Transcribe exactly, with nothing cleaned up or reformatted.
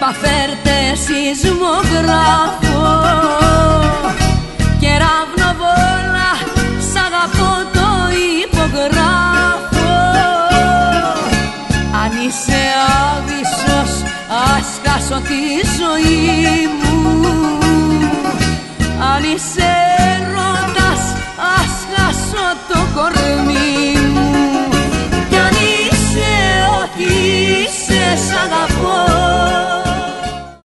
φέρτε σεισμογράφο, κεραυνοβόλα, σ' αγαπώ το υπογράφω. Αν είσαι άβυσσος, ας χάσω τη ζωή μου. Αν είσαι έρωτας, ας χάσω το κορμί μου. Κι αν είσαι ό,τι είσαι, σ' αγαπώ.